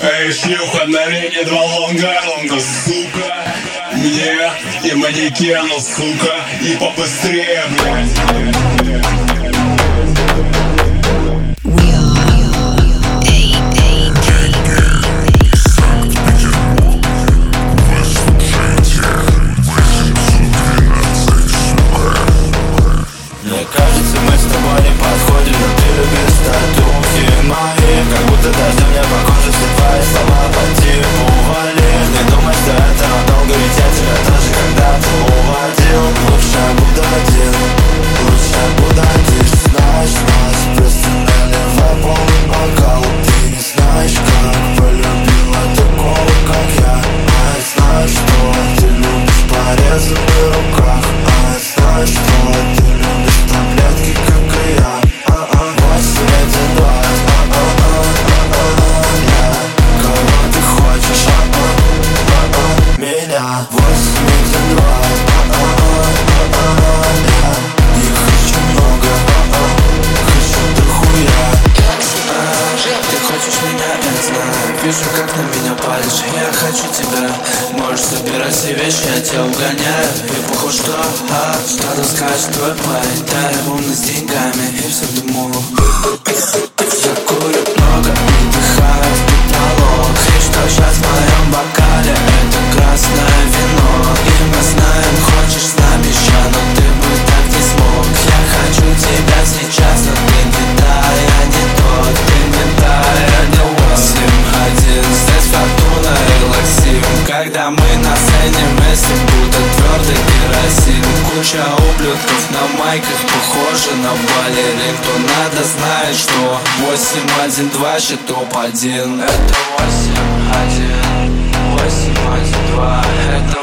Эй, шлюха, налей 2 лонга, сука. Мне и манекену, сука. И побыстрее, блядь. Мне кажется, мы с тобой не подходим, но ты любишь татухи мои. Как будто дождем мне по коже все твои слова по типу вали. Не думай, что это надолго, ведь я тебя тоже когда-то уводил. Лучше я буду один, лучше я буду один. Знаешь нас, просто наливай полный бокал. Ты не знаешь, как полюбила такого, как я. А я знаю, что ты любишь порезы в руках. А я знаю, что ты любишь таблетки, как и я. 812. Кого ты хочешь? Меня. 812. Я хочу много, хочу дохуя. Ты хочешь меня, я знаю. Вижу, как на меня палишь. Я хочу тебя. Можешь собирать все вещи, я тебя угоняю. И похуй, что скажет твой парень. Да, я умный с деньгами и все дыму. Я курю много и вдыхаю в потолок. И что сейчас в моем бокале? Это красное вино. И мы знаем, хочешь с нами еще, но ты бы так не смог. Я хочу тебя сейчас, но ты не та, я не тот. Ты не та, я не Уэслим. Один здесь фортуна и лаксим. Когда мы на сцене вместе, будто твердый керосин. Куча ублюдков на майках, похожи на балерин. Кто надо, знает, что 812 топ-1. Это 8-1, 8-1-2. Это